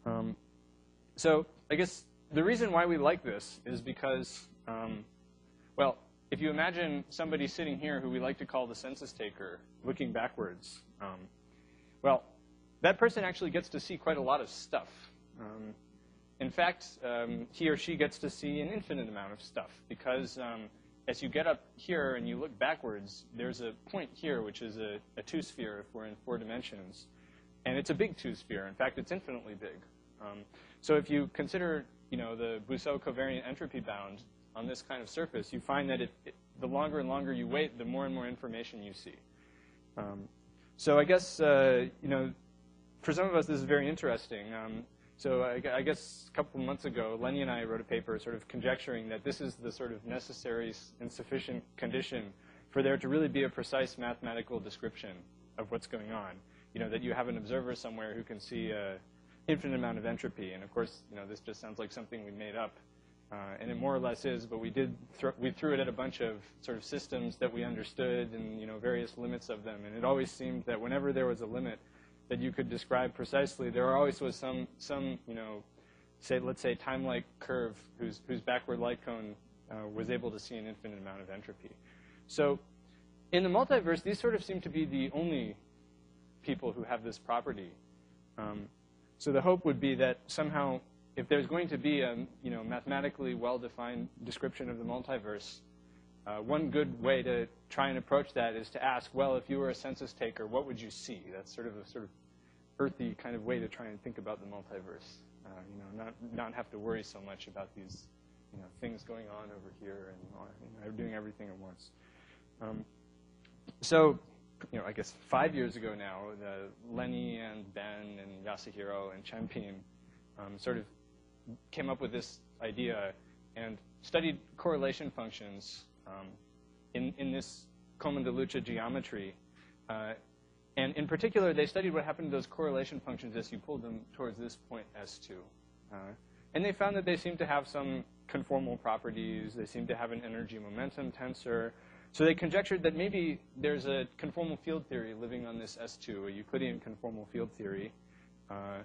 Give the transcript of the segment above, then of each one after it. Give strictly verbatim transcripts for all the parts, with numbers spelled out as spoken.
Um, so I guess the reason why we like this is because, um, well, if you imagine somebody sitting here who we like to call the census taker looking backwards, um, well, that person actually gets to see quite a lot of stuff. Um, in fact, um, he or she gets to see an infinite amount of stuff because um, as you get up here and you look backwards, there's a point here which is a, a two-sphere if we're in four dimensions. And it's a big two-sphere. In fact, it's infinitely big. Um, so if you consider, you know, the Boussot covariant entropy bound on this kind of surface, you find that it, it, the longer and longer you wait, the more and more information you see. Um, so I guess, uh, you know, for some of us, this is very interesting. Um, so I, I guess a couple of months ago, Lenny and I wrote a paper sort of conjecturing that this is the sort of necessary and sufficient condition for there to really be a precise mathematical description of what's going on. You know, that you have an observer somewhere who can see an infinite amount of entropy. And of course, you know, this just sounds like something we made up. Uh, and it more or less is, but we did thro we threw it at a bunch of sort of systems that we understood and, you know, various limits of them. And it always seemed that whenever there was a limit that you could describe precisely, there always was some, some you know, say, let's say time-like curve whose, whose backward light cone uh, was able to see an infinite amount of entropy. So in the multiverse, these sort of seem to be the only people who have this property. Um, so the hope would be that somehow, if there's going to be a you know, mathematically well-defined description of the multiverse, uh, one good way to try and approach that is to ask, well, if you were a census taker, what would you see? That's sort of a sort of earthy kind of way to try and think about the multiverse. Uh, you know, not not have to worry so much about these you know things going on over here and you know, doing everything at once. Um, so. You know, I guess five years ago now, the Lenny and Ben and Yasuhiro and Chempin um, sort of came up with this idea and studied correlation functions um, in, in this Common-de Luce geometry. Uh, and in particular, they studied what happened to those correlation functions as you pulled them towards this point S two. Uh, and they found that they seemed to have some conformal properties. They seemed to have an energy momentum tensor. So they conjectured that maybe there's a conformal field theory living on this S two, a Euclidean conformal field theory, uh,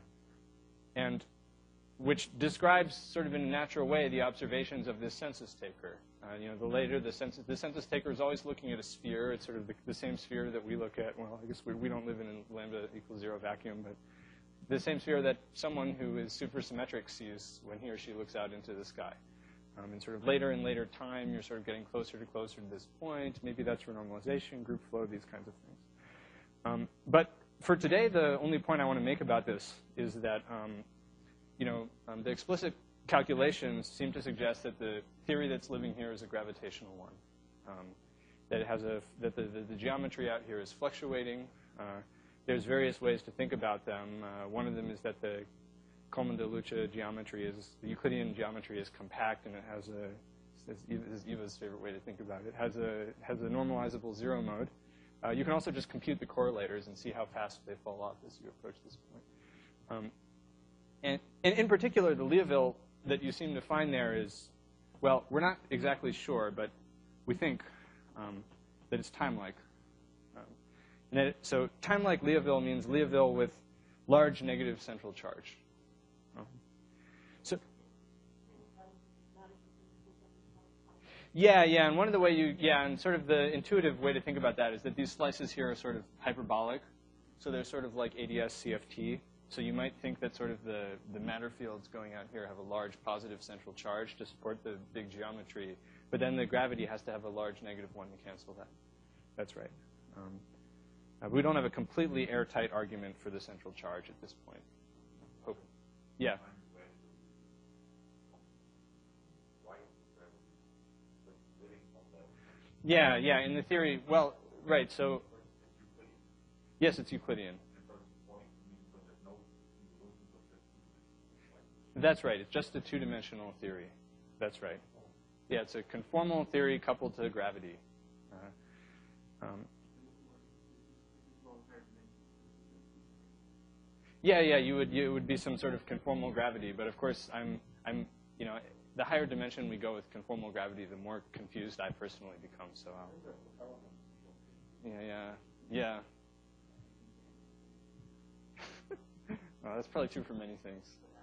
and which describes sort of in a natural way the observations of this census taker. Uh, you know, the later the census, the census taker is always looking at a sphere. It's sort of the, the same sphere that we look at. Well, I guess we, we don't live in a lambda equals zero vacuum, but the same sphere that someone who is supersymmetric sees when he or she looks out into the sky. Um, and sort of later and later time, you're sort of getting closer to closer to this point. Maybe that's renormalization, group flow, these kinds of things. Um, but for today, the only point I want to make about this is that, um, you know, um, the explicit calculations seem to suggest that the theory that's living here is a gravitational one. Um, that it has a that the, the, the geometry out here is fluctuating. Uh, there's various ways to think about them. Uh, one of them is that the Common-de Luce geometry is, the Euclidean geometry is compact, and it has a, this is Eva's favorite way to think about it, has a, has a normalizable zero mode. Uh, you can also just compute the correlators and see how fast they fall off as you approach this point. Um, and, and in particular, the Liouville that you seem to find there is, well, we're not exactly sure, but we think um, that it's time-like. Um, and it, so time-like Liouville means Liouville with large negative central charge. So, yeah, yeah, and one of the way you, yeah, and sort of the intuitive way to think about that is that these slices here are sort of hyperbolic. So they're sort of like A D S C F T. So you might think that sort of the, the matter fields going out here have a large positive central charge to support the big geometry. But then the gravity has to have a large negative one to cancel that. That's right. Um, uh, we don't have a completely airtight argument for the central charge at this point. Hope. Yeah. Yeah, yeah, in the theory, well, right, so, yes, it's Euclidean. That's right, it's just a two-dimensional theory. That's right. Yeah, it's a conformal theory coupled to gravity. Uh, um, yeah, yeah, you would, you, it would be some sort of conformal gravity, but of course, I'm, I'm, you know, the higher dimension we go with conformal gravity, the more confused I personally become. So, I'll, yeah, yeah, yeah. Well, that's probably true for many things.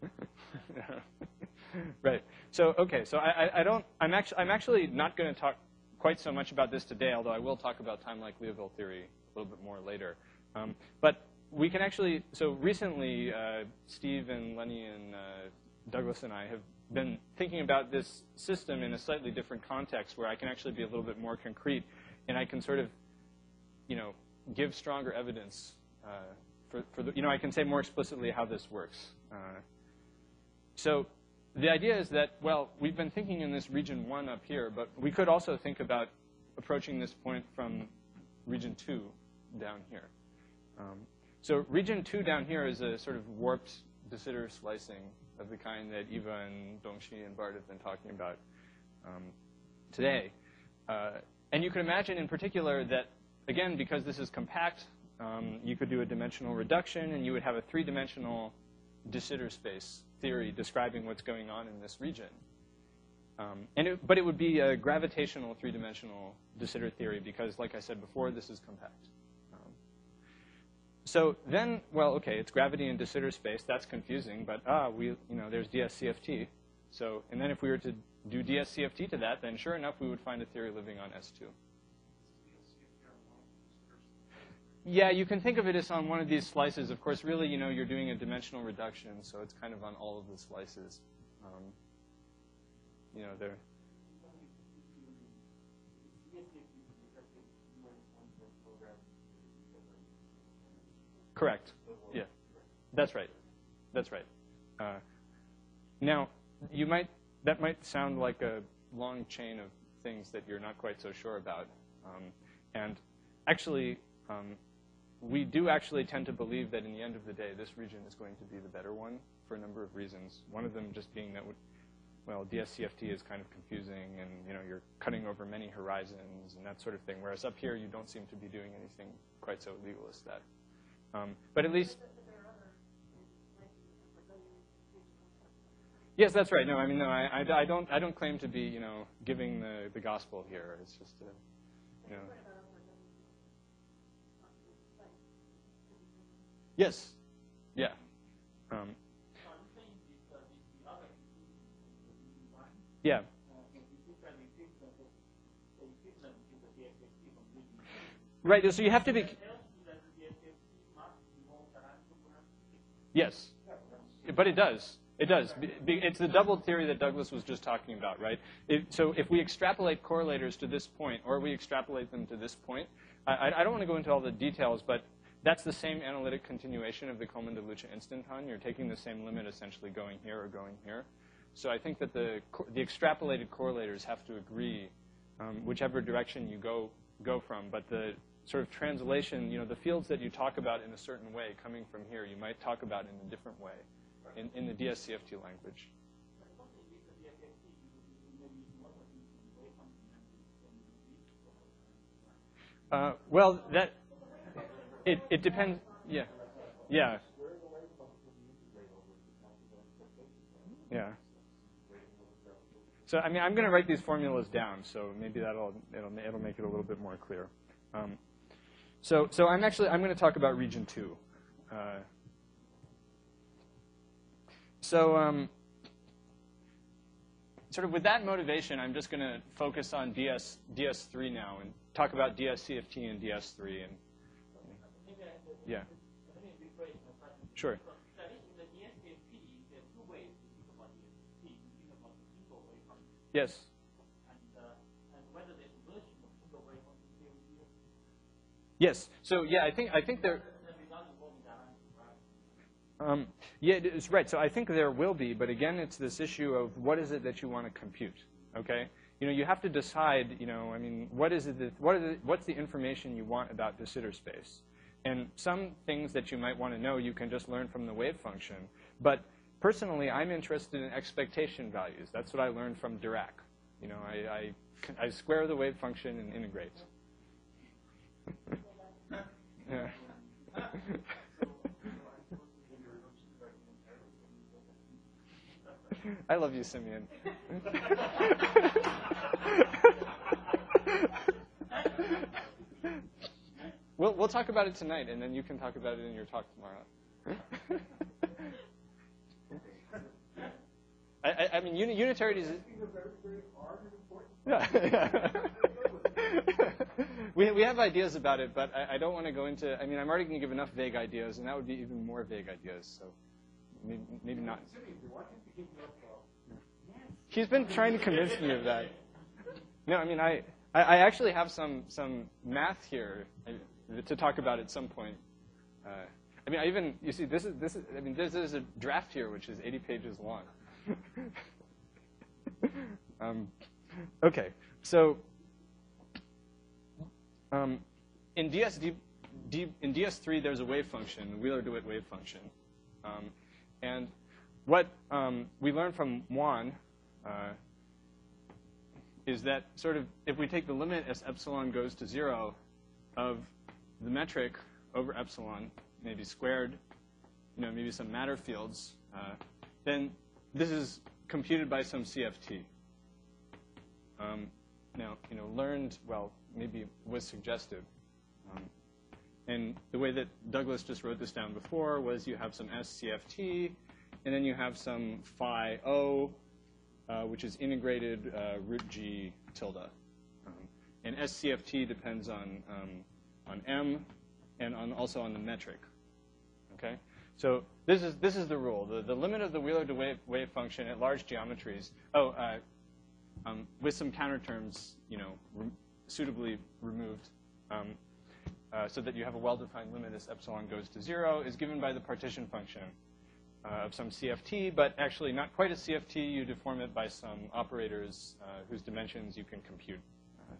Right. So okay. So I, I, I don't. I'm actually I'm actually not going to talk quite so much about this today. Although I will talk about time-like Liouville theory a little bit more later. Um, but we can actually. So recently, uh, Steve and Lenny and uh, Douglas and I have been thinking about this system in a slightly different context, where I can actually be a little bit more concrete, and I can sort of, you know, give stronger evidence uh, for for the. You know, I can say more explicitly how this works. Uh, so. The idea is that, well, we've been thinking in this region one up here, but we could also think about approaching this point from region two down here. Um, so region two down here is a sort of warped de Sitter slicing of the kind that Eva and Dongxi and Bart have been talking about um, today. Uh, and you can imagine in particular that, again, because this is compact, um, you could do a dimensional reduction, and you would have a three-dimensional de Sitter space theory describing what's going on in this region. Um, and it, but it would be a gravitational three-dimensional de Sitter theory because, like I said before, this is compact. Um, so then, well, okay, it's gravity in de Sitter space. That's confusing, but ah, we, you know, there's D S C F T. So, and then if we were to do D S C F T to that, then sure enough, we would find a theory living on S two. Yeah, you can think of it as on one of these slices. Of course, really, you know, you're doing a dimensional reduction, so it's kind of on all of the slices. Um, you know, they're... Correct. Yeah, that's right. That's right. Uh, now, you might, that might sound like a long chain of things that you're not quite so sure about. Um, and actually, um, we do actually tend to believe that in the end of the day, this region is going to be the better one for a number of reasons. One of them just being that, well, D S C F T is kind of confusing, and you know, you're cutting over many horizons and that sort of thing, whereas up here, you don't seem to be doing anything quite so legal as that. Um, but at least... Yes, that's right. No, I mean, no, I, I, I don't, I don't claim to be, you know, giving the, the gospel here. It's just, a, you know... Yes. Yeah. Um, yeah. Right. So you have to be. Yes. But it does. It does. It's the double theory that Douglas was just talking about, right? It, so if we extrapolate correlators to this point, or we extrapolate them to this point, I, I don't want to go into all the details, but that's the same analytic continuation of the Coleman-de Luce instanton. You're taking the same limit essentially going here or going here. So I think that the, the extrapolated correlators have to agree um, whichever direction you go, go from. But the sort of translation, you know, the fields that you talk about in a certain way coming from here, you might talk about in a different way in, in the D S C F T language. Uh, well, that... It, it depends, yeah, yeah, yeah. So I mean, I'm going to write these formulas down, so maybe that'll it'll it'll make it a little bit more clear. Um, so so I'm actually I'm going to talk about region two. Uh, so um, sort of with that motivation, I'm just going to focus on D S D S three now and talk about D S C F T and D S three and. Yeah. Sure. Yes. Yes. So yeah, I think I think there. Um, yeah, it's right. So I think there will be, but again, it's this issue of what is it that you want to compute. Okay. You know, you have to decide. You know, I mean, what is it? That, what is it? What's the information you want about de Sitter space? And some things that you might want to know, you can just learn from the wave function. But personally, I'm interested in expectation values. That's what I learned from Dirac. You know, I, I, I square the wave function and integrate. Yeah. I love you, Simeon. We'll, we'll talk about it tonight, and then you can talk about it in your talk tomorrow. I mean, uni unitarity is... Yeah, yeah. we, we have ideas about it, but I, I don't want to go into... I mean, I'm already going to give enough vague ideas, and that would be even more vague ideas, so maybe, maybe not. He's been trying to convince me of that. No, I mean, I, I, I actually have some, some math here to talk about at some point. Uh, I mean, I even, you see, this is, this is, I mean, this is a draft here, which is eighty pages long. um, okay, so um, in D S D, D, in D S three, there's a wave function, the Wheeler-DeWitt wave function. Um, and what um, we learned from Juan uh, is that sort of if we take the limit as epsilon goes to zero of the metric over epsilon, maybe squared, you know, maybe some matter fields, uh, then this is computed by some C F T. Um, now, you know, learned, well, maybe was suggestive. Um, and the way that Douglas just wrote this down before was you have some S C F T, and then you have some phi O, uh, which is integrated uh, root G tilde. Um, and S C F T depends on, um, on M and on also on the metric. Okay? So this is, this is the rule. The, the limit of the Wheeler-DeWitt wave function at large geometries, oh, uh, um, with some counter terms, you know, re suitably removed, um, uh, so that you have a well-defined limit as epsilon goes to zero, is given by the partition function uh, of some C F T, but actually not quite a C F T. You deform it by some operators uh, whose dimensions you can compute. Uh,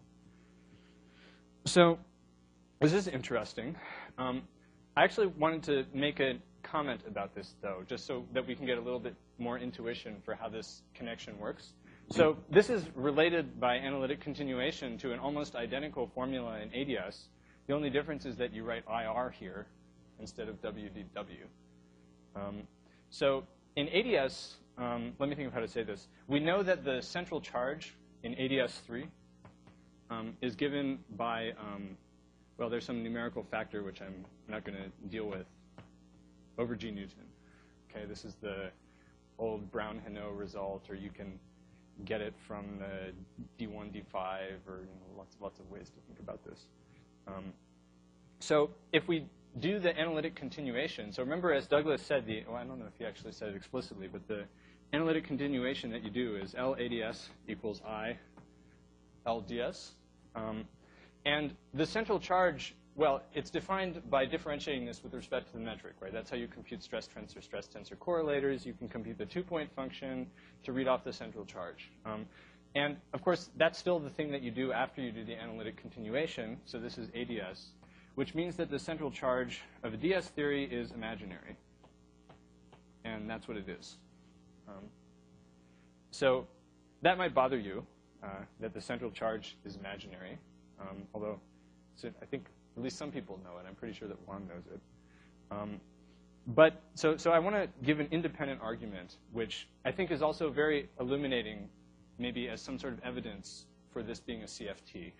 so this is interesting. Um, I actually wanted to make a comment about this, though, just so that we can get a little bit more intuition for how this connection works. So this is related by analytic continuation to an almost identical formula in A D S. The only difference is that you write I R here instead of W D W. Um, so in A D S, um, let me think of how to say this. We know that the central charge in A D S three um, is given by, um, well, there's some numerical factor which I'm not going to deal with, over G Newton. Okay, this is the old Brown-Hainaut result, or you can get it from the D one, D five, or you know, lots, lots of ways to think about this. Um, so if we do the analytic continuation, so remember, as Douglas said, the, well, I don't know if he actually said it explicitly, but the analytic continuation that you do is L A D S equals I L D S. Um, and the central charge, well, it's defined by differentiating this with respect to the metric, right? That's how you compute stress tensor, stress tensor correlators. You can compute the two-point function to read off the central charge. Um, and of course, that's still the thing that you do after you do the analytic continuation. So this is A D S, which means that the central charge of a D S theory is imaginary. And that's what it is. Um, so that might bother you, uh, that the central charge is imaginary. Um, although, so I think at least some people know it. I'm pretty sure that Juan knows it. Um, but so, so I want to give an independent argument, which I think is also very illuminating, maybe as some sort of evidence for this being a C F T.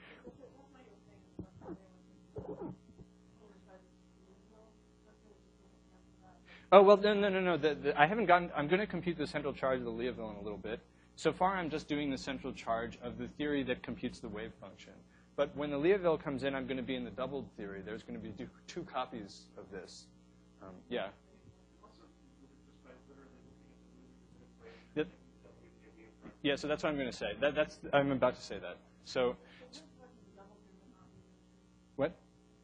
Oh, well, no, no, no, no. The, the, I haven't gotten, I'm going to compute the central charge of the Liouville in a little bit. So far, I'm just doing the central charge of the theory that computes the wave function. But when the Liouville comes in, I'm going to be in the doubled theory. There's going to be two copies of this. Um, yeah. That, yeah, so that's what I'm going to say. That, that's, I'm about to say that. So, what?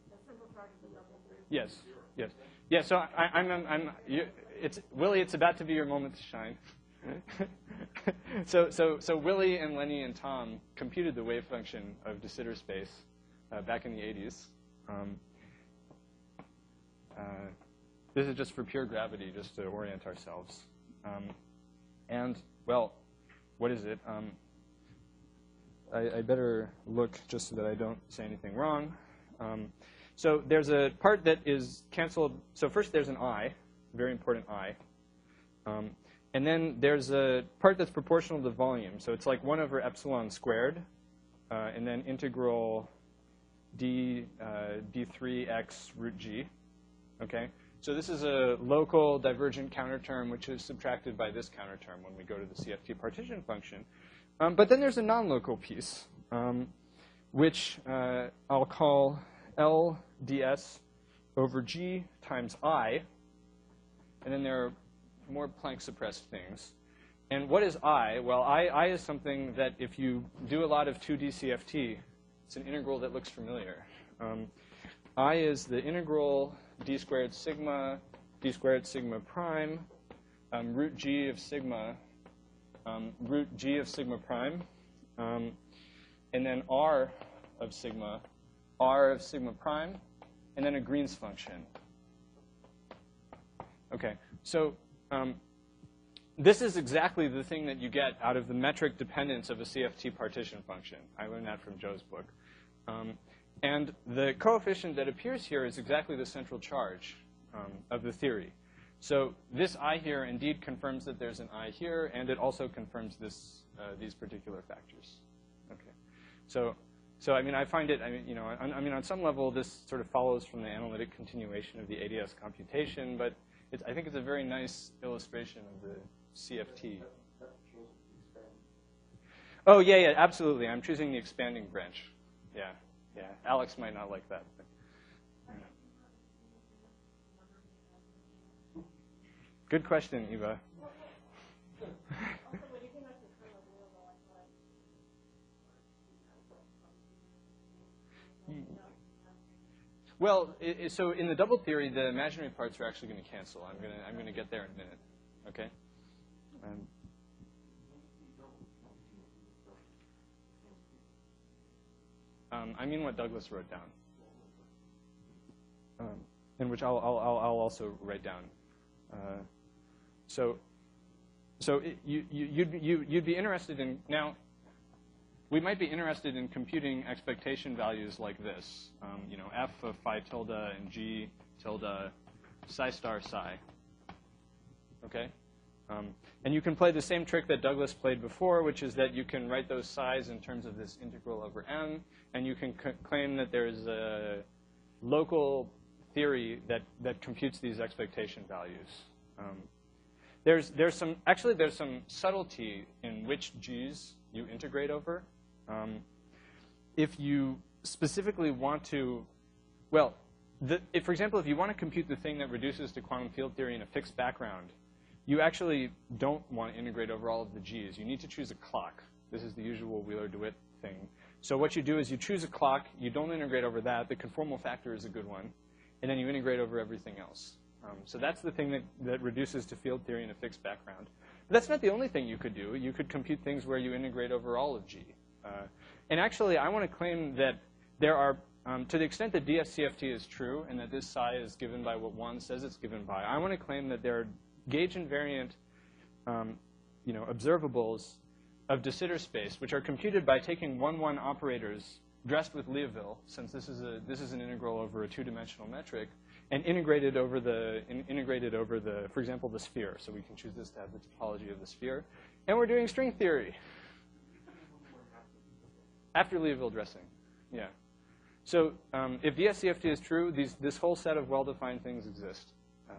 Yes, yes. Yeah, so I, I'm, I'm, I'm you, it's, Willie, it's about to be your moment to shine. so, so, so Willie and Lenny and Tom computed the wave function of de Sitter space uh, back in the eighties. Um, uh, this is just for pure gravity, just to orient ourselves. Um, and, well, what is it? Um, I, I better look just so that I don't say anything wrong. Um, so there's a part that is canceled. So first there's an I, very important I. Um, And then there's a part that's proportional to volume. So it's like one over epsilon squared, uh, and then integral d, uh, d three x root g. Okay? So this is a local divergent counter term, which is subtracted by this counter term when we go to the C F T partition function. Um, but then there's a non-local piece, um, which uh, I'll call L ds over G times I. And then there are more Planck-suppressed things. And what is I? Well, I, I is something that if you do a lot of two D C F T, it's an integral that looks familiar. Um, I is the integral d squared sigma, d squared sigma prime, um, root g of sigma, um, root g of sigma prime, um, and then r of sigma, r of sigma prime, and then a Green's function. Okay, so um, this is exactly the thing that you get out of the metric dependence of a C F T partition function. I learned that from Joe's book. Um, and the coefficient that appears here is exactly the central charge um, of the theory. So this I here indeed confirms that there's an I here, and it also confirms this, uh, these particular factors. Okay, so so I mean I find it I mean you know I, I mean on some level this sort of follows from the analytic continuation of the A D S computation, but it's, I think it's a very nice illustration of the C F T. Oh yeah yeah absolutely. I'm choosing the expanding branch. Yeah yeah. Alex might not like that. But, yeah. Good question, Eva. Well, it, it, so in the double theory, the imaginary parts are actually going to cancel. I'm going to I'm going to get there in a minute. Okay. Um, um, I mean what Douglas wrote down, um, and which I'll I'll I'll also write down. Uh, so so it, you you you'd you you'd be interested in now. We might be interested in computing expectation values like this, um, you know, f of phi tilde and g tilde psi star psi. Okay? Um, and you can play the same trick that Douglas played before, which is that you can write those psis in terms of this integral over m, and you can c claim that there's a local theory that, that computes these expectation values. Um, there's, there's some, actually, there's some subtlety in which g's you integrate over. Um, if you specifically want to, well, the, if, for example, if you want to compute the thing that reduces to quantum field theory in a fixed background, you actually don't want to integrate over all of the g's. You need to choose a clock. This is the usual Wheeler-DeWitt thing. So what you do is you choose a clock. You don't integrate over that. The conformal factor is a good one. And then you integrate over everything else. Um, so that's the thing that, that reduces to field theory in a fixed background. But that's not the only thing you could do. You could compute things where you integrate over all of G. Uh, and actually, I want to claim that there are, um, to the extent that D S C F T is true and that this psi is given by what Juan says it's given by, I want to claim that there are gauge invariant um, you know, observables of de Sitter space, which are computed by taking one one operators dressed with Liouville, since this is, a, this is an integral over a two-dimensional metric, and integrated over the in, integrated over the, for example, the sphere. So we can choose this to have the topology of the sphere. And we're doing string theory. After Liouville dressing, yeah. So um, if D S C F T is true, these, this whole set of well-defined things exist. Uh,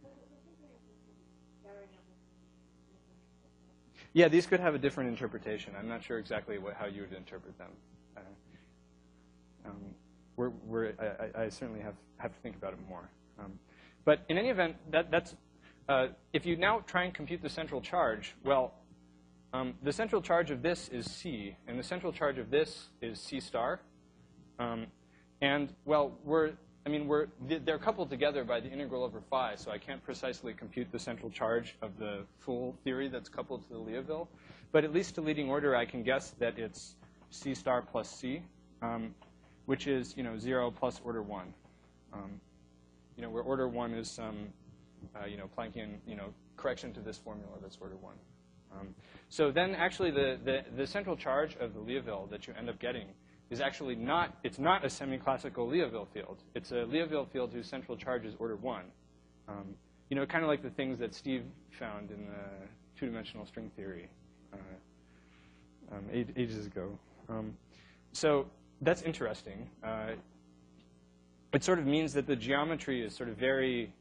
yeah, these could have a different interpretation. I'm not sure exactly what, how you would interpret them. Uh, um, we're, we're, I, I certainly have, have to think about it more. Um, but in any event, that, that's, uh, if you now try and compute the central charge, well, um, the central charge of this is C, and the central charge of this is C star. Um, and, well, we're, I mean, we're, they're coupled together by the integral over phi, so I can't precisely compute the central charge of the full theory that's coupled to the Liouville. But at least to leading order, I can guess that it's C star plus C. Um, which is, you know, zero plus order one. Um, you know, where order one is some, uh, you know, Planckian, you know, correction to this formula that's order one. Um, so then actually the, the, the central charge of the Liouville that you end up getting is actually not, it's not a semi-classical Liouville field. It's a Liouville field whose central charge is order one. Um, you know, kind of like the things that Steve found in the two-dimensional string theory uh, um, ages ago. Um, so that's interesting. Uh, it sort of means that the geometry is sort of very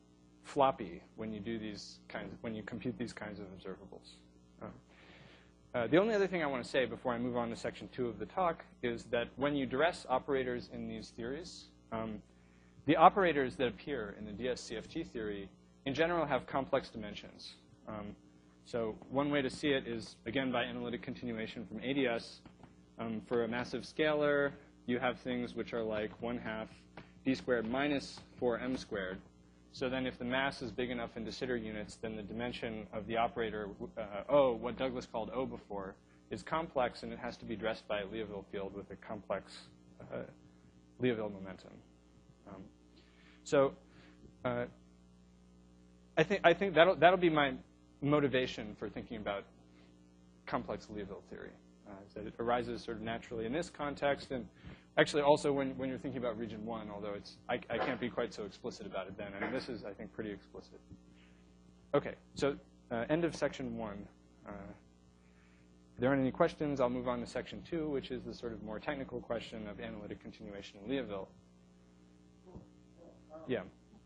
floppy when you do these kinds, when you compute these kinds of observables. Um, uh, the only other thing I want to say before I move on to section two of the talk is that when you dress operators in these theories, um, the operators that appear in the D S C F T theory in general have complex dimensions. Um, so one way to see it is, again, by analytic continuation from A D S. Um, for a massive scalar, you have things which are like one half d squared minus four m squared. So then if the mass is big enough in de Sitter units, then the dimension of the operator uh, O, what Douglas called O before, is complex, and it has to be dressed by a Liouville field with a complex uh, Liouville momentum. Um, so uh, I think, I think that'll, that'll be my motivation for thinking about complex Liouville theory. Uh, that it arises sort of naturally in this context, and actually also when, when you're thinking about region one, although it's, I, I can't be quite so explicit about it then. I mean, this is, I think, pretty explicit. OK, so uh, end of section one. Uh, if there aren't any questions, I'll move on to section two, which is the sort of more technical question of analytic continuation in Liouville. Yeah.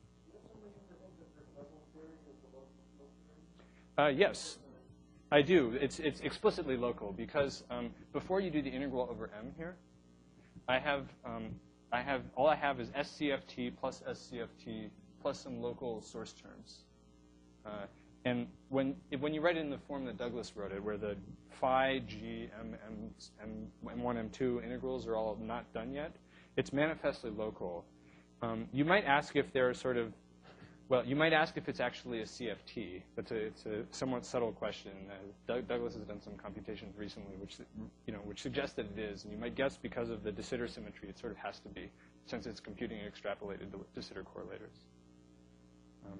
Uh, yes. I do. It's, it's explicitly local because um, before you do the integral over m here, I have, um, I have, all I have is S C F T plus S C F T plus some local source terms. Uh, and when, when you write it in the form that Douglas wrote it, where the phi, g, m, m, m, m one, m two integrals are all not done yet, it's manifestly local. Um, you might ask if there are sort of Well, you might ask if it's actually a C F T. That's a, it's a somewhat subtle question. Uh, Doug, Douglas has done some computations recently, which you know, which suggest that it is. And you might guess because of the de Sitter symmetry, it sort of has to be, since it's computing and extrapolated de Sitter correlators. Um,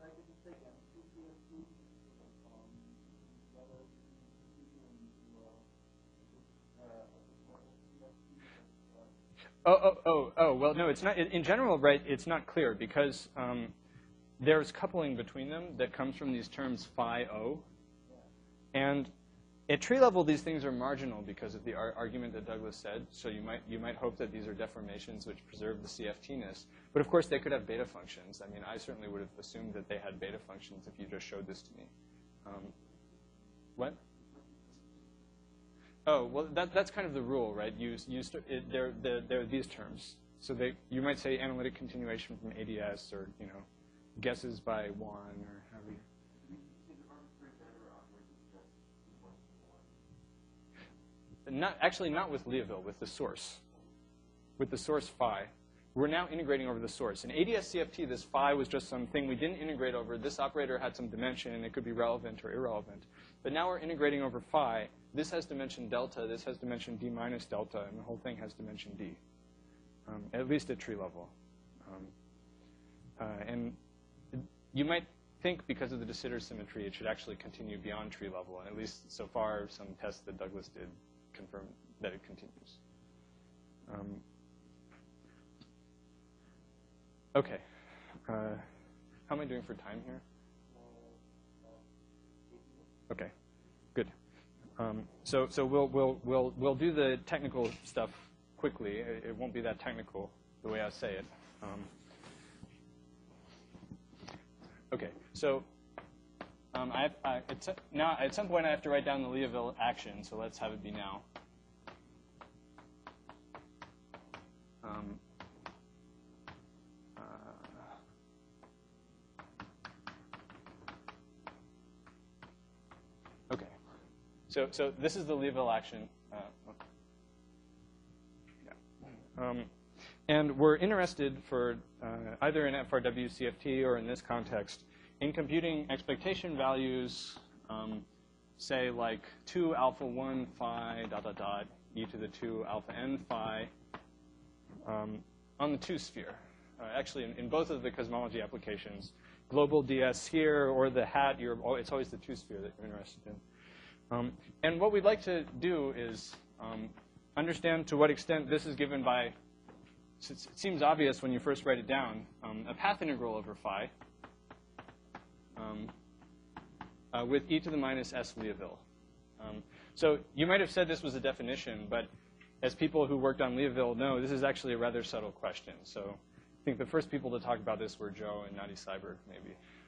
oh, oh, oh, oh. Well, no, it's not. In general, right? It's not clear because. Um, There's coupling between them that comes from these terms phi O. And at tree level, these things are marginal because of the ar argument that Douglas said. So you might, you might hope that these are deformations which preserve the C F T-ness. But of course, they could have beta functions. I mean, I certainly would have assumed that they had beta functions if you just showed this to me. Um, what? Oh, well, that, that's kind of the rule, right? You, you it, there, there, there are these terms. So they, you might say analytic continuation from A D S or, you know, guesses by one or however you. Not, actually, not with Liouville, with the source. With the source phi. We're now integrating over the source. In A D S C F T, this phi was just something we didn't integrate over. This operator had some dimension, and it could be relevant or irrelevant. But now we're integrating over phi. This has dimension delta. This has dimension d minus delta. And the whole thing has dimension d, um, at least at tree level. Um, uh, and you might think because of the de Sitter symmetry, it should actually continue beyond tree level. And at least so far, some tests that Douglas did confirm that it continues. Um, OK. Uh, how am I doing for time here? OK, good. Um, so so we'll, we'll, we'll, we'll do the technical stuff quickly. It, it won't be that technical the way I say it. Um, OK, so um, I have, uh, it's, now at some point I have to write down the Liouville action, so let's have it be now. Um, uh, OK, so so this is the Liouville action. Uh, yeah. Um, And we're interested for uh, either in F R W C F T or in this context in computing expectation values, um, say like two alpha one phi dot dot dot e to the two alpha n phi um, on the two sphere. Uh, actually, in, in both of the cosmology applications, global D S here or the hat, you're, it's always the two sphere that you're interested in. Um, and what we'd like to do is um, understand to what extent this is given by. So it seems obvious when you first write it down, um, a path integral over phi um, uh, with e to the minus s Liouville. Um, so you might have said this was a definition, but as people who worked on Liouville know, this is actually a rather subtle question. So I think the first people to talk about this were Joe and Nadi Seiberg, maybe.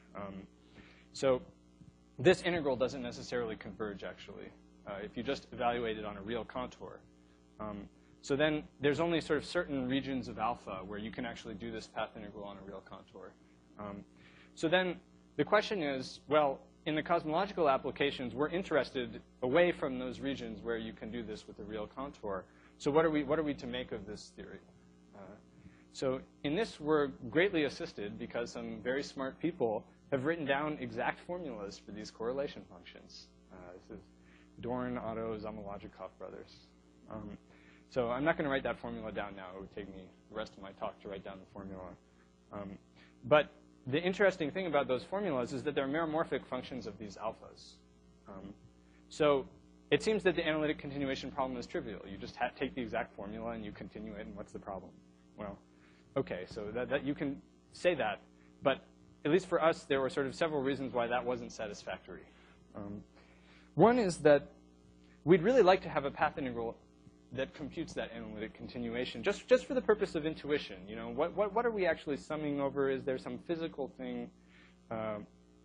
Um, so this integral doesn't necessarily converge, actually, uh, if you just evaluate it on a real contour. Um, so then there's only sort of certain regions of alpha where you can actually do this path integral on a real contour. Um, so then the question is, well, in the cosmological applications, we're interested away from those regions where you can do this with a real contour. So what are we, what are we to make of this theory? Uh, so in this, we're greatly assisted because some very smart people have written down exact formulas for these correlation functions. Uh, this is Dorn, Otto, Zamolodchikov brothers. Um, so I'm not going to write that formula down now. It would take me the rest of my talk to write down the formula. Um, but the interesting thing about those formulas is that they're meromorphic functions of these alphas. Um, so it seems that the analytic continuation problem is trivial. You just ha take the exact formula and you continue it, and what's the problem? Well, OK, so that, that you can say that. But at least for us, there were sort of several reasons why that wasn't satisfactory. Um, one is that we'd really like to have a path integral that computes that analytic continuation, just, just for the purpose of intuition. You know, what, what, what are we actually summing over? Is there some physical thing, uh,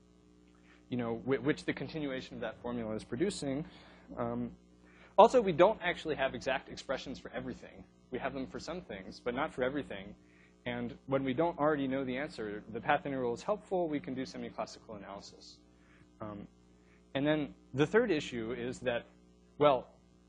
you know, which the continuation of that formula is producing? Um, also, we don't actually have exact expressions for everything. We have them for some things, but not for everything. And when we don't already know the answer, the path integral is helpful. We can do semi-classical analysis. Um, and then the third issue is that, well,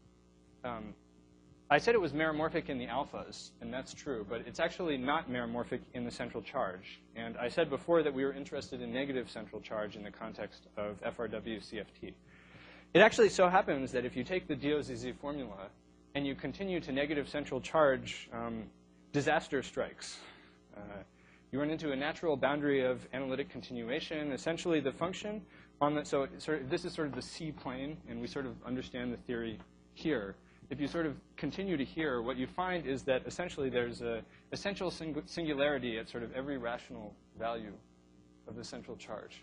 um, I said it was meromorphic in the alphas, and that's true, but it's actually not meromorphic in the central charge. And I said before that we were interested in negative central charge in the context of F R W C F T. It actually so happens that if you take the D O Z Z formula and you continue to negative central charge, um, disaster strikes. Uh, you run into a natural boundary of analytic continuation. Essentially, the function on the, so sort of, this is sort of the C plane, and we sort of understand the theory here. If you sort of continue to here, what you find is that essentially there's a essential sing singularity at sort of every rational value of the central charge.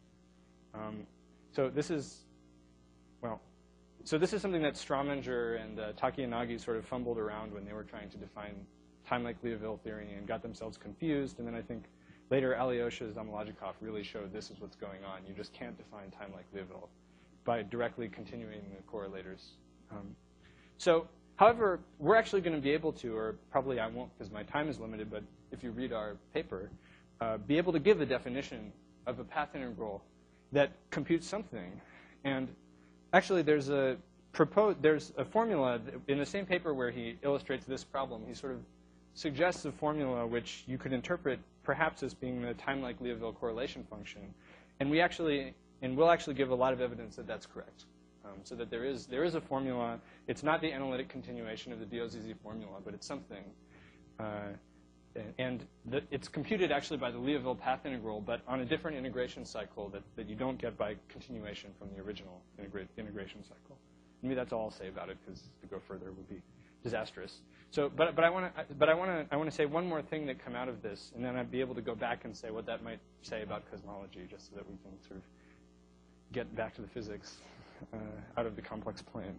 Um, so this is, well, so this is something that Strominger and uh, Takiyanagi sort of fumbled around when they were trying to define time-like Liouville theory and got themselves confused. And then I think later Alyosha Zamolodchikov really showed this is what's going on. You just can't define time-like Liouville by directly continuing the correlators. Um, So, however, we're actually going to be able to, or probably I won't because my time is limited, but if you read our paper, uh, be able to give a definition of a path integral that computes something. And actually, there's a proposed, there's a formula in the same paper where he illustrates this problem. He sort of suggests a formula which you could interpret perhaps as being the time-like Liouville correlation function. And we actually, and we'll actually give a lot of evidence that that's correct. Um, so that there is, there is a formula. It's not the analytic continuation of the D O Z Z formula, but it's something. Uh, and the, it's computed actually by the Liouville path integral, but on a different integration cycle that, that you don't get by continuation from the original integra integration cycle. Maybe that's all I'll say about it, because to go further would be disastrous. So, but, but I want to, but I want to, I want to say one more thing that come out of this, and then I'd be able to go back and say what that might say about cosmology, just so that we can sort of get back to the physics. Uh, out of the complex plane.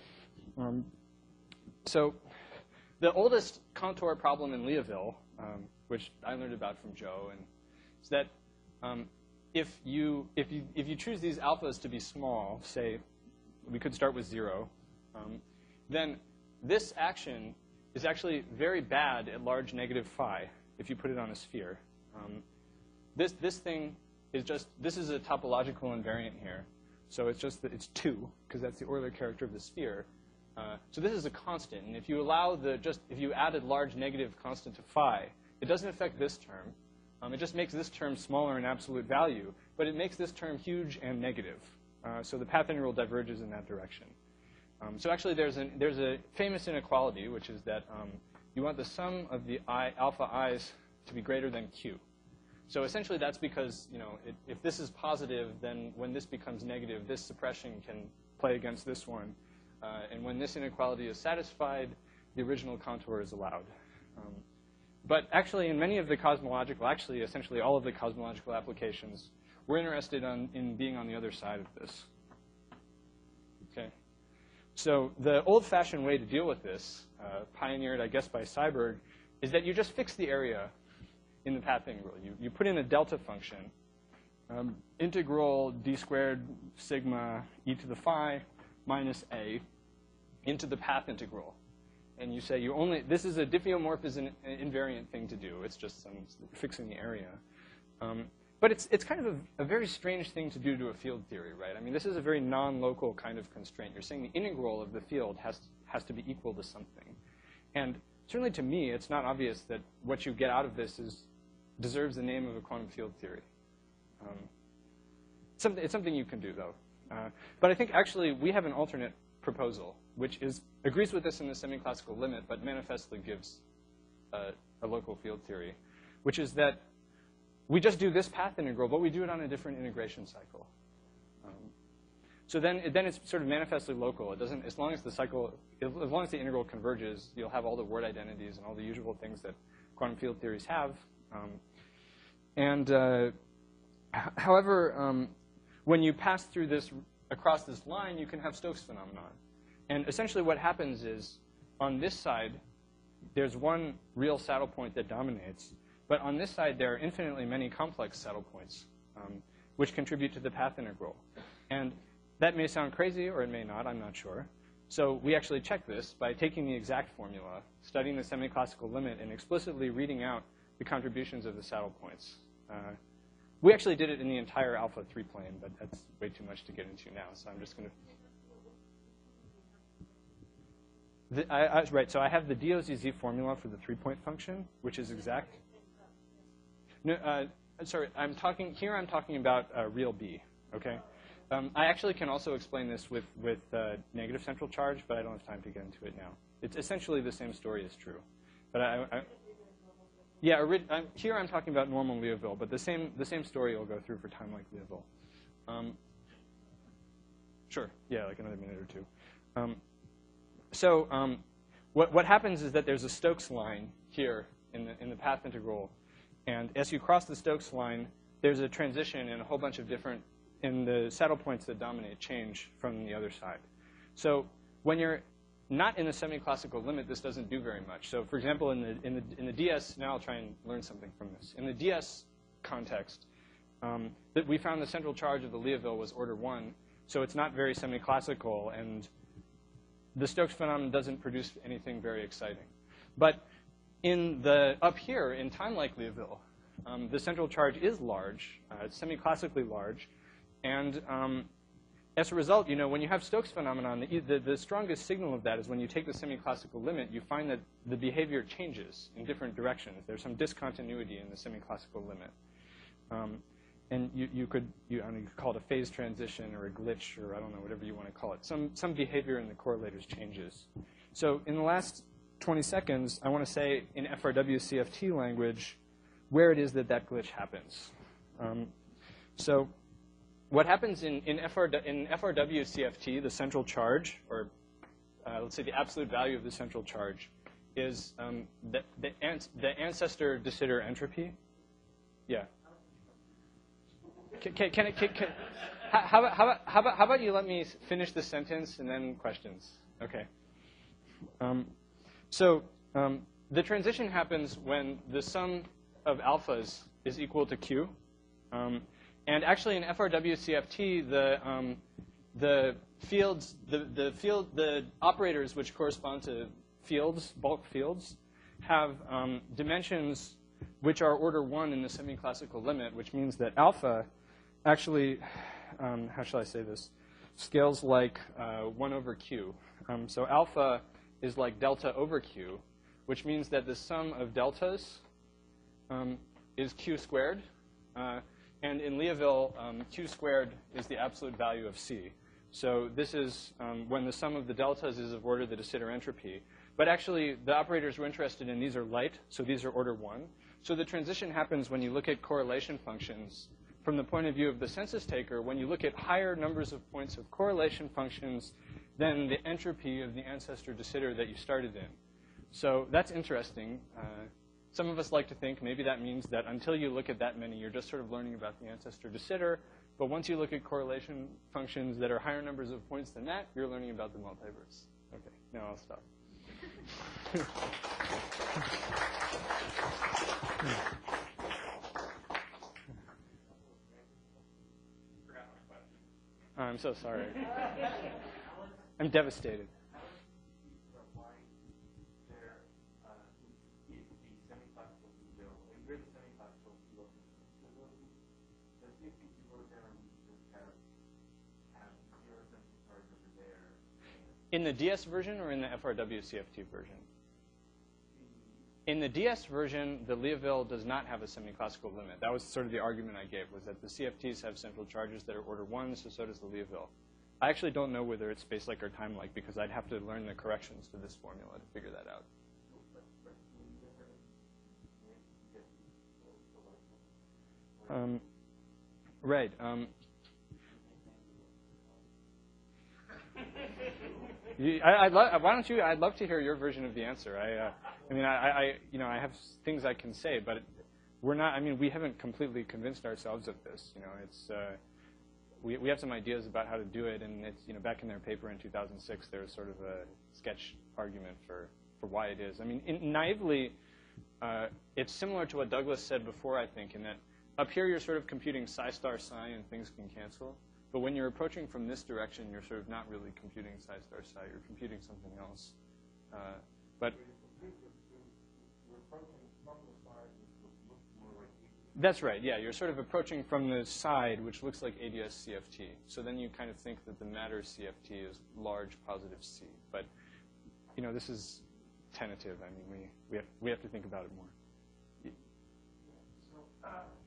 Um, so the oldest contour problem in Liouville, um, which I learned about from Joe, and is that um, if you if you if you choose these alphas to be small, say we could start with zero, um, then this action is actually very bad at large negative phi if you put it on a sphere. Um, this this thing is just this is a topological invariant here. So it's just that it's two, because that's the Euler character of the sphere. Uh, so this is a constant. And if you allow the just, if you added large negative constant to phi, it doesn't affect this term. Um, it just makes this term smaller in absolute value. But it makes this term huge and negative. Uh, so the path integral diverges in that direction. Um, so actually there's, an, there's a famous inequality, which is that um, you want the sum of the I, alpha i's to be greater than q. So essentially, that's because, you know, it, if this is positive, then when this becomes negative, this suppression can play against this one. Uh, and when this inequality is satisfied, the original contour is allowed. Um, but actually, in many of the cosmological, actually, essentially all of the cosmological applications, we're interested on, in being on the other side of this. Okay. So the old-fashioned way to deal with this, uh, pioneered, I guess, by Seiberg, is that you just fix the area in the path integral. You, you put in a delta function, um, integral d squared sigma e to the phi minus a into the path integral. And you say you only, this is a diffeomorph is an invariant thing to do. It's just some fixing the area. Um, but it's, it's kind of a, a very strange thing to do to a field theory, right? I mean, this is a very non-local kind of constraint. You're saying the integral of the field has, has to be equal to something. And certainly to me, it's not obvious that what you get out of this is, deserves the name of a quantum field theory. Um, some, it's something you can do, though. Uh, but I think actually we have an alternate proposal, which is, agrees with this in the semi-classical limit, but manifestly gives a, a local field theory, which is that we just do this path integral, but we do it on a different integration cycle. Um, so then, then it's sort of manifestly local. It doesn't, as long as the cycle, as long as the integral converges, you'll have all the word identities and all the usual things that quantum field theories have. Um, and uh, however, um, when you pass through this, across this line, you can have Stokes phenomenon. And essentially what happens is, on this side, there's one real saddle point that dominates. But on this side, there are infinitely many complex saddle points, um, which contribute to the path integral. And that may sound crazy, or it may not. I'm not sure. So we actually check this by taking the exact formula, studying the semi-classical limit, and explicitly reading out the contributions of the saddle points. Uh, we actually did it in the entire alpha three plane, but that's way too much to get into now. So I'm just going to... The, I, I, right, so I have the D O Z Z formula for the three-point function, which is exact. No, uh, sorry, I'm talking, here I'm talking about uh, real B, okay? Um, I actually can also explain this with, with uh, negative central charge, but I don't have time to get into it now. It's essentially the same story is true. But I, I yeah, I'm, here I'm talking about normal Liouville, but the same, the same story will go through for time like Liouville. Um, sure, yeah, like another minute or two. Um, so um, what, what happens is that there's a Stokes line here in the, in the path integral. And as you cross the Stokes line, there's a transition and a whole bunch of different, in the saddle points that dominate change from the other side. So when you're not in the semi-classical limit, this doesn't do very much. So for example, in the, in the, in the D S, now I'll try and learn something from this. In the D S context, um, that we found the central charge of the Liouville was order one, so it's not very semi-classical, and the Stokes phenomenon doesn't produce anything very exciting. But in the, up here, in time like Liouville, um, the central charge is large. Uh, it's semi-classically large. And um, as a result, you know, when you have Stokes phenomenon, the, the, the strongest signal of that is when you take the semi-classical limit, you find that the behavior changes in different directions. There's some discontinuity in the semi-classical limit. Um, and you, you, could, you, I mean, you could call it a phase transition or a glitch, or I don't know, whatever you want to call it. Some, some behavior in the correlators changes. So in the last twenty seconds, I want to say in F R W C F T language where it is that that glitch happens. Um, so what happens in, in, F R, in F R W C F T, the central charge, or uh, let's say the absolute value of the central charge, is um, the, the, ans the ancestor de Sitter entropy. Yeah. Can, can, can, can, can, how, about, how, about, how, about, how about you let me finish the sentence and then questions? Okay. Um, So um, the transition happens when the sum of alphas is equal to Q. Um, and actually in F R W C F T, the, um, the fields, the, the field, the operators which correspond to fields, bulk fields, have um, dimensions which are order one in the semi-classical limit, which means that alpha actually, um, how shall I say this, scales like uh, one over Q. Um, so alpha is like delta over Q, which means that the sum of deltas um, is Q squared. Uh, and in Liouville, um, Q squared is the absolute value of C. So this is um, when the sum of the deltas is of order the de Sitter entropy. But actually, the operators we're interested in, these are light, so these are order one. So the transition happens when you look at correlation functions from the point of view of the census taker. When you look at higher numbers of points of correlation functions than the entropy of the ancestor de Sitter that you started in. So that's interesting. Uh, some of us like to think maybe that means that until you look at that many, you're just sort of learning about the ancestor de Sitter. But once you look at correlation functions that are higher numbers of points than that, you're learning about the multiverse. Okay, now I'll stop. Oh, I'm so sorry. I'm devastated. In the D S version or in the F R W C F T version? In the D S version, the Liouville does not have a semi-classical limit. That was sort of the argument I gave, was that the C F Ts have central charges that are order one, so so does the Liouville. I actually don't know whether it's space-like or time-like, because I'd have to learn the corrections to this formula to figure that out. Um, right. Um, you, I, I'd lo- why don't you? I'd love to hear your version of the answer. I, uh, I mean, I, I, you know, I have things I can say, but we're not. I mean, we haven't completely convinced ourselves of this. You know, it's. Uh, we we have some ideas about how to do it, and it's. You know, back in their paper in two thousand six, there was sort of a sketch argument for for why it is. I mean, in, naively, uh, it's similar to what Douglas said before, I think, in that up here you're sort of computing psi star psi and things can cancel. But when you're approaching from this direction, you're sort of not really computing psi star psi. You're computing something else. Uh, but that's right. Yeah, you're sort of approaching from the side, which looks like A D S C F T. So then you kind of think that the matter C F T is large positive C. But you know, this is tentative. I mean, we we have we have to think about it more. So. Uh,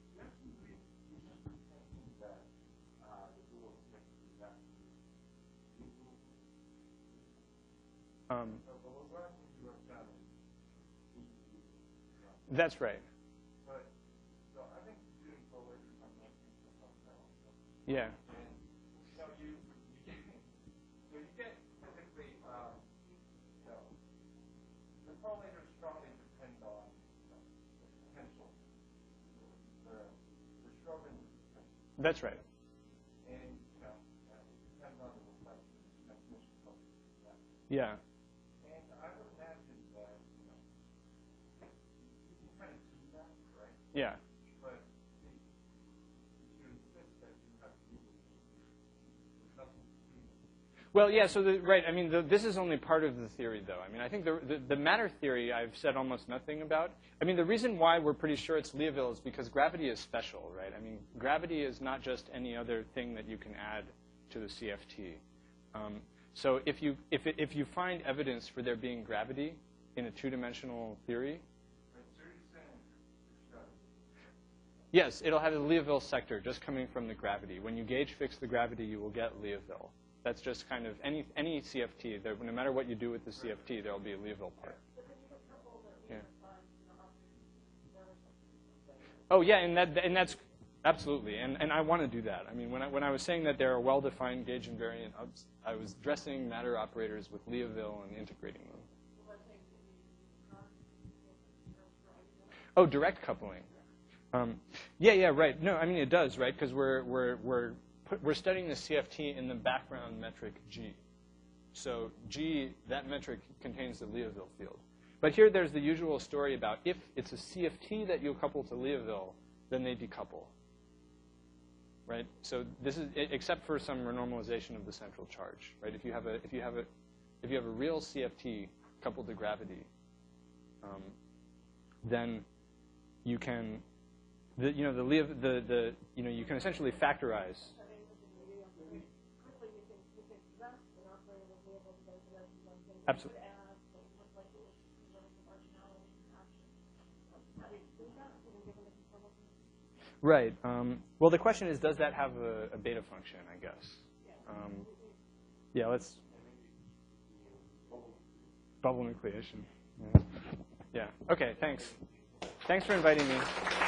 Um, that's right. Yeah. So you, so you get typically, um, you know, the correlators strongly depend on you know, the potential, the, the Schrodinger potential. That's right. And you know, it depends on the reflection transmission function. Yeah. And I would imagine that you know, you can kind of do that, right? Yeah. Well, yeah, so, the, right, I mean, the, this is only part of the theory, though. I mean, I think the, the, the matter theory I've said almost nothing about. I mean, the reason why we're pretty sure it's Liouville is because gravity is special, right? I mean, gravity is not just any other thing that you can add to the C F T. Um, so if you, if, it, if you find evidence for there being gravity in a two-dimensional theory, yes, it'll have a Liouville sector just coming from the gravity. When you gauge fix the gravity, you will get Liouville. That's just kind of any any C F T. There, no matter what you do with the C F T, there will be a Liouville part. Yeah. Oh yeah, and that and that's absolutely. And and I want to do that. I mean, when I when I was saying that there are well-defined gauge invariant hubs, I was dressing matter operators with Liouville and integrating them. Oh, direct coupling. Um, yeah, yeah, right. No, I mean it does, right? Because we're we're we're put, we're studying the C F T in the background metric G. So G, that metric contains the Liouville field. But here there's the usual story about if it's a C F T that you couple to Liouville, then they decouple. Right? So this is except for some renormalization of the central charge. Right? If you have a if you have a if you have a real C F T coupled to gravity, um, then you can. The, you know, the, the, the, you know, you can essentially factorize. Absolutely. Right. Um, well, the question is, does that have a, a beta function, I guess? Um, yeah, let's. Bubble nucleation. Yeah. Yeah. Okay, thanks. Thanks for inviting me.